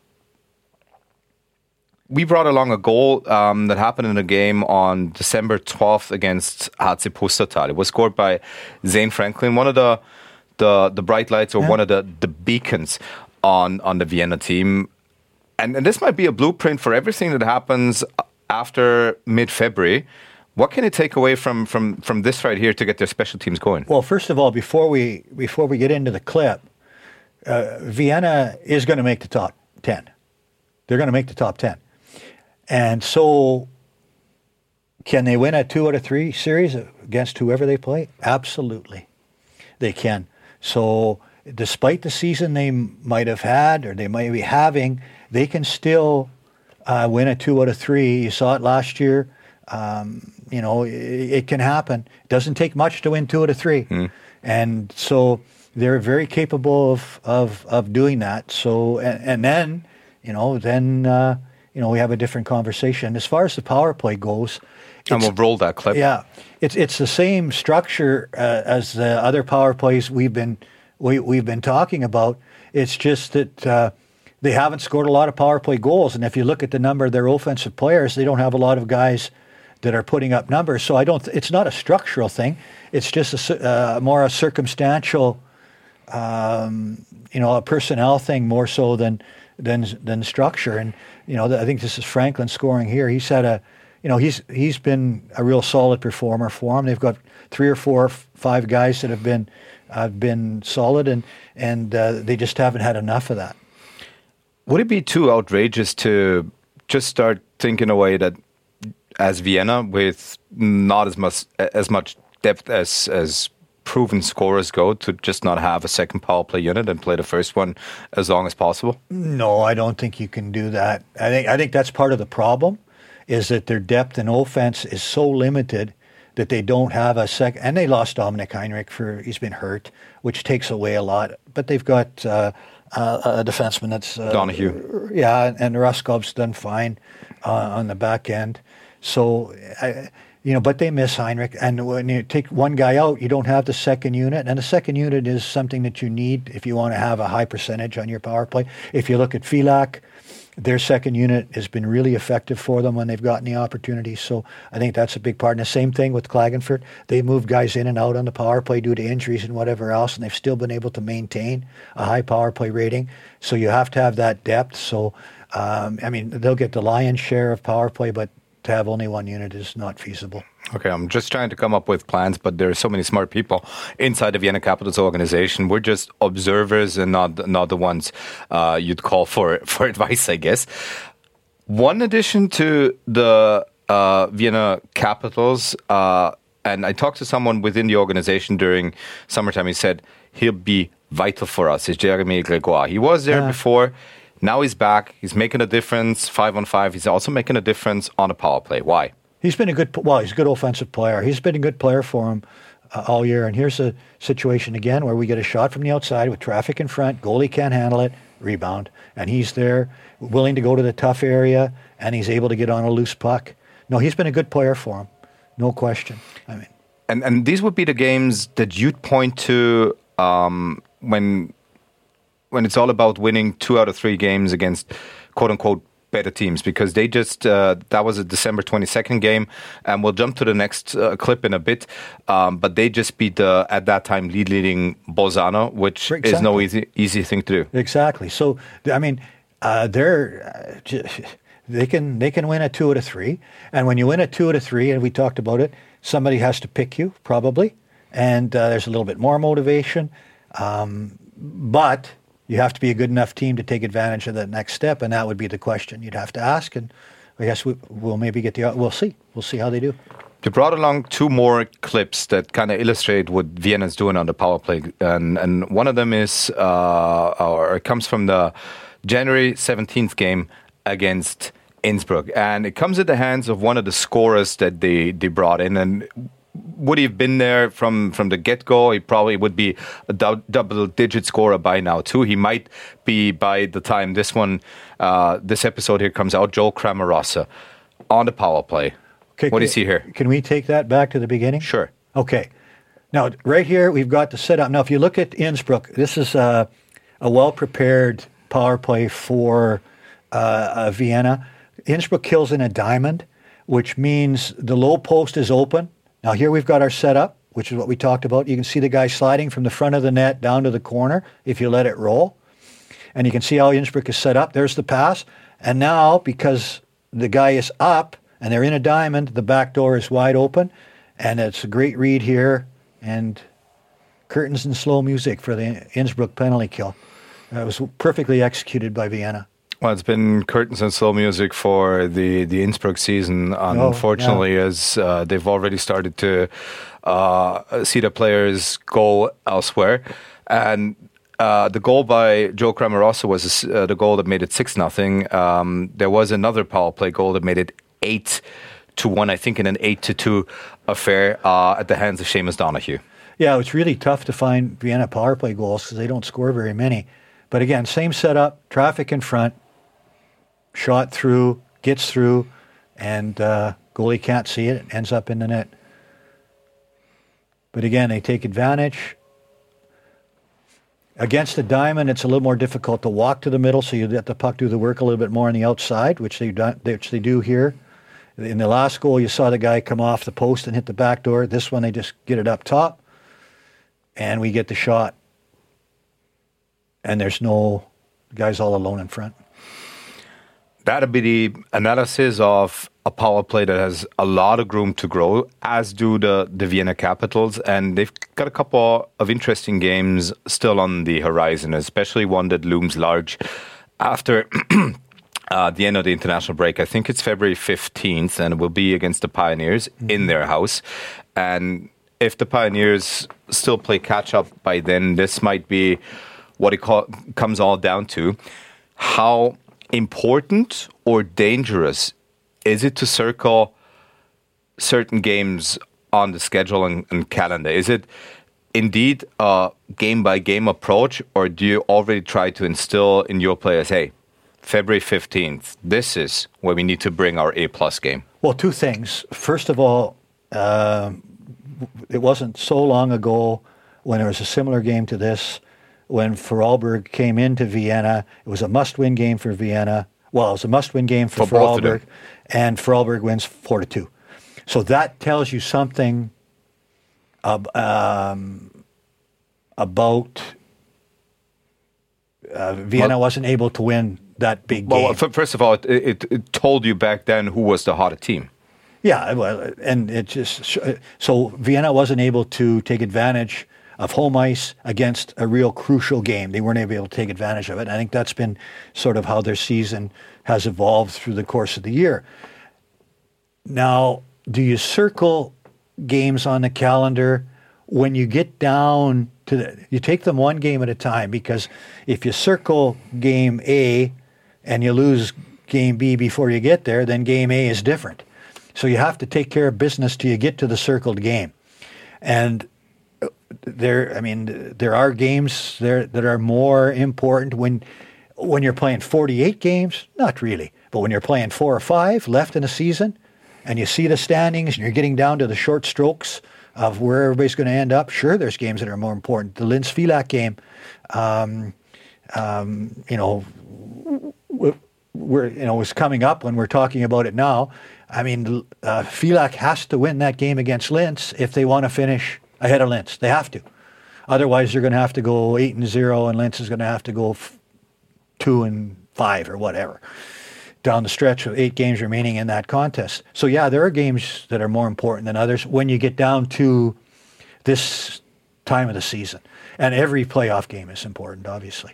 we brought along a goal um, that happened in a game on December twelfth against H C Pustertal. It was scored by Zane Franklin, one of the the, the bright lights, or yeah. one of the, the beacons on, on the Vienna team. And, and this might be a blueprint for everything that happens after mid-February. What can you take away from, from, from this right here to get their special teams going? Well, first of all, before we before we get into the clip, uh, Vienna is going to make the top ten. They're going to make the top ten. And so, can they win a two out of three series against whoever they play? Absolutely, they can. So, despite the season they might have had or they might be having, they can still uh, win a two out of three. You saw it last year. Um, you know, it, it can happen. It doesn't take much to win two out of three. Mm. And so they're very capable of, of, of doing that. So, and, and then, you know, then, uh, you know, we have a different conversation. As far as the power play goes. And we'll roll that clip. Yeah. It's, it's the same structure uh, as the other power plays we've been we, we've been talking about. It's just that uh, they haven't scored a lot of power play goals. And if you look at the number of their offensive players, they don't have a lot of guys that are putting up numbers. So I don't. Th- it's not a structural thing. It's just a uh, more a circumstantial, um, you know, a personnel thing more so than than than structure. And you know, I think this is Franklin scoring here. He's had a, you know, he's he's been a real solid performer for them. They've got three or four, or five guys that have been uh, been solid, and and uh, they just haven't had enough of that. Would it be too outrageous to just start thinking away that, as Vienna, with not as much as much depth as as proven scorers go, to just not have a second power play unit and play the first one as long as possible? No, I don't think you can do that. I think I think that's part of the problem, is that their depth in offense is so limited that they don't have a second. And they lost Dominic Heinrich for he's been hurt, which takes away a lot. But they've got uh, a, a defenseman that's uh, Donahue. Yeah, and Ruskov's done fine uh, on the back end. So, I, you know, but they miss Heinrich. And when you take one guy out, you don't have the second unit. And the second unit is something that you need if you want to have a high percentage on your power play. If you look at Filak, their second unit has been really effective for them when they've gotten the opportunity. So I think that's a big part. And the same thing with Klagenfurt. They moved guys in and out on the power play due to injuries and whatever else, and they've still been able to maintain a high power play rating. So you have to have that depth. So, um, I mean, they'll get the lion's share of power play, but to have only one unit is not feasible. Okay, I'm just trying to come up with plans, but there are so many smart people inside the Vienna Capitals organization. We're just observers and not not the ones uh, you'd call for for advice, I guess. One addition to the uh, Vienna Capitals, uh, and I talked to someone within the organization during summertime. He said he'll be vital for us. Is Jeremy Gregoire. He was there yeah. before. Now he's back. He's making a difference five on five. He's also making a difference on a power play. Why? He's been a good, well, he's a good offensive player. He's been a good player for him uh, all year. And here's a situation again where we get a shot from the outside with traffic in front. Goalie can't handle it. Rebound. And he's there, willing to go to the tough area, and he's able to get on a loose puck. No, he's been a good player for him. No question. I mean, and and these would be the games that you'd point to um, when when it's all about winning two out of three games against quote unquote better teams, because they just uh, that was a December twenty-second game, and we'll jump to the next uh, clip in a bit. Um, but they just beat the at that time lead leading Bolzano, which Exactly. is no easy easy thing to do. Exactly. So I mean, uh, they're uh, they can they can win a two out of three, and when you win a two out of three, and we talked about it, somebody has to pick you probably, and uh, there's a little bit more motivation, um, but you have to be a good enough team to take advantage of that next step, and that would be the question you'd have to ask. And I guess we, we'll maybe get the we'll see we'll see how they do. You brought along two more clips that kind of illustrate what Vienna's doing on the power play, and and one of them is uh, or it comes from the January seventeenth game against Innsbruck, and it comes at the hands of one of the scorers that they they brought in. And would he have been there from, from the get-go? He probably would be a dou- double-digit scorer by now, too. He might be by the time this one, uh, this episode here comes out, Joel Cramarossa on the power play. Okay, what do you see here? Can we take that back to the beginning? Sure. Okay. Now, right here, we've got the setup. Now, if you look at Innsbruck, this is a, a well-prepared power play for uh, uh, Vienna. Innsbruck kills in a diamond, which means the low post is open. Now here we've got our setup, which is what we talked about. You can see the guy sliding from the front of the net down to the corner if you let it roll. And you can see how Innsbruck is set up. There's the pass. And now, because the guy is up and they're in a diamond, the back door is wide open. And it's a great read here. And curtains and slow music for the Innsbruck penalty kill. Uh, it was perfectly executed by Vienna. Well, it's been curtains and slow music for the, the Innsbruck season, unfortunately, oh, yeah. as uh, they've already started to uh, see the players go elsewhere. And uh, the goal by Joe Cramarossa was uh, the goal that made it six nothing. Um, there was another power play goal that made it eight to one, I think, in an eight to two affair uh, at the hands of Seamus Donahue. Yeah, it's really tough to find Vienna power play goals because they don't score very many. But again, same setup, traffic in front. Shot through, gets through, and uh, goalie can't see it. It ends up in the net. But again, they take advantage. Against the diamond, it's a little more difficult to walk to the middle, so you let the puck do the work a little bit more on the outside, which they do, which they do here. In the last goal, you saw the guy come off the post and hit the back door. This one, they just get it up top, and we get the shot. And there's no guys all alone in front. That'd be the analysis of a power play that has a lot of room to grow, as do the, the Vienna Capitals. And they've got a couple of interesting games still on the horizon, especially one that looms large after uh, the end of the international break. I think it's February fifteenth, and it will be against the Pioneers mm-hmm. in their house. And if the Pioneers still play catch-up by then, this might be what it call, comes all down to. How important or dangerous is it to circle certain games on the schedule and, and calendar? Is it indeed a game-by-game approach, or do you already try to instill in your players, hey, February fifteenth, this is where we need to bring our A-plus game? Well, two things. First of all, uh, it wasn't so long ago when there was a similar game to this, when Vorarlberg came into Vienna. It was a must-win game for Vienna. Well, it was a must-win game for, for Vorarlberg, and Vorarlberg wins four to two. So that tells you something ab- um, about uh, Vienna well, wasn't able to win that big well, game. Well, first of all, it, it, it told you back then who was the hotter team. Yeah, well, and it just so Vienna wasn't able to take advantage of home ice against a real crucial game. They weren't able to take advantage of it. And I think that's been sort of how their season has evolved through the course of the year. Now, do you circle games on the calendar when you get down to the, you take them one game at a time, because if you circle game A and you lose game B before you get there, then game A is different. So you have to take care of business till you get to the circled game. And there, I mean, there are games there that are more important when when you're playing forty-eight games. Not really, but when you're playing four or five left in a season, and you see the standings, and you're getting down to the short strokes of where everybody's going to end up. Sure, there's games that are more important. The Linz-Villach game, um, um, you know, we're, you know, is coming up when we're talking about it now. I mean, uh, Villach has to win that game against Linz if they want to finish ahead of Linz. They have to. Otherwise, they're going to have to go eight and zero, and Linz is going to have to go f- two and five or whatever down the stretch with eight games remaining in that contest. So yeah, there are games that are more important than others when you get down to this time of the season. And every playoff game is important, obviously.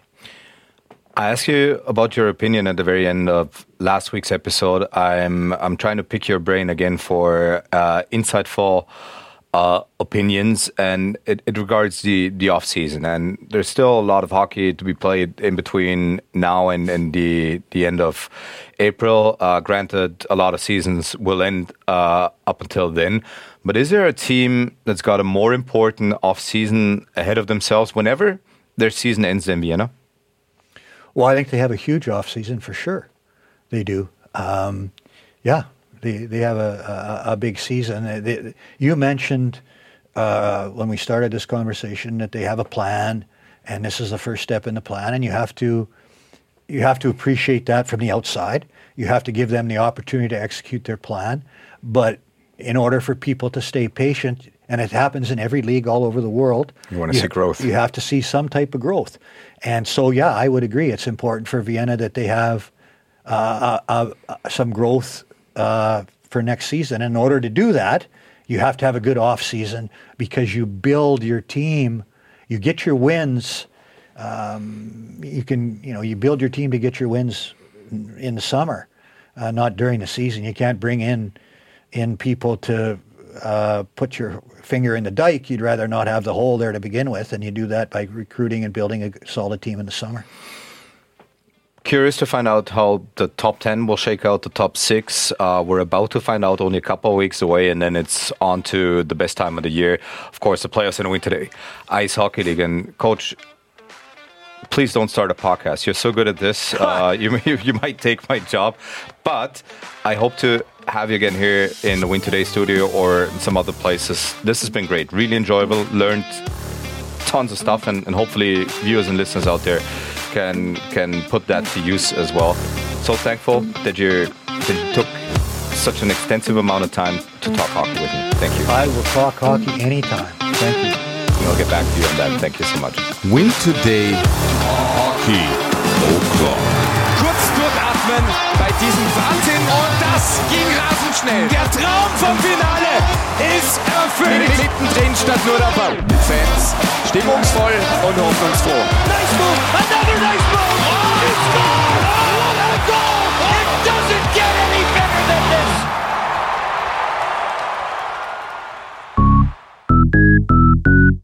I asked you about your opinion at the very end of last week's episode. I'm I'm trying to pick your brain again for uh, insightful uh, opinions, and it, it regards the, the off season. And there's still a lot of hockey to be played in between now and, and the the end of April. Uh, granted, a lot of seasons will end uh, up until then. But is there a team that's got a more important off season ahead of themselves whenever their season ends in Vienna? Well, I think they have a huge off season for sure. They do. Um, yeah, they they have a, a, a big season. They, you mentioned uh, when we started this conversation that they have a plan, and this is the first step in the plan. And you have to you have to appreciate that from the outside. You have to give them the opportunity to execute their plan. But in order for people to stay patient, and it happens in every league all over the world. You want to see growth. You have to see some type of growth. And so, yeah, I would agree. It's important for Vienna that they have uh, uh, uh, some growth uh, for next season. In order to do that, you have to have a good off season because you build your team. You get your wins. Um, you can, you know, you build your team to get your wins in the summer, uh, not during the season. You can't bring in in people to uh, put your finger in the dike. You'd rather not have the hole there to begin with, and you do that by recruiting and building a solid team in the summer. Curious to find out how the top ten will shake out the top six. Uh, we're about to find out, only a couple of weeks away, and then it's on to the best time of the year. Of course, the playoffs in the Winter Day Ice Hockey League. And Coach, please don't start a podcast. You're so good at this. Uh, you, you might take my job, but I hope to have you again here in the Winter Day studio or in some other places. This has been great. Really enjoyable. Learned tons of stuff, and, and hopefully viewers and listeners out there can can put that to use as well. So thankful that you that you took such an extensive amount of time to talk hockey with me. Thank you. I will talk hockey anytime. Thank you. And I'll get back to you on that. Thank you so much. Winter Day Hockey O'Clock. Kurz durchatmen bei diesem Wahnsinn, und das ging rasend schnell. Der Traum vom Finale ist erfüllt. Mittendrin statt nur dabei. Fans stimmungsvoll und hoffnungsfroh. Nice move, another nice move. Oh,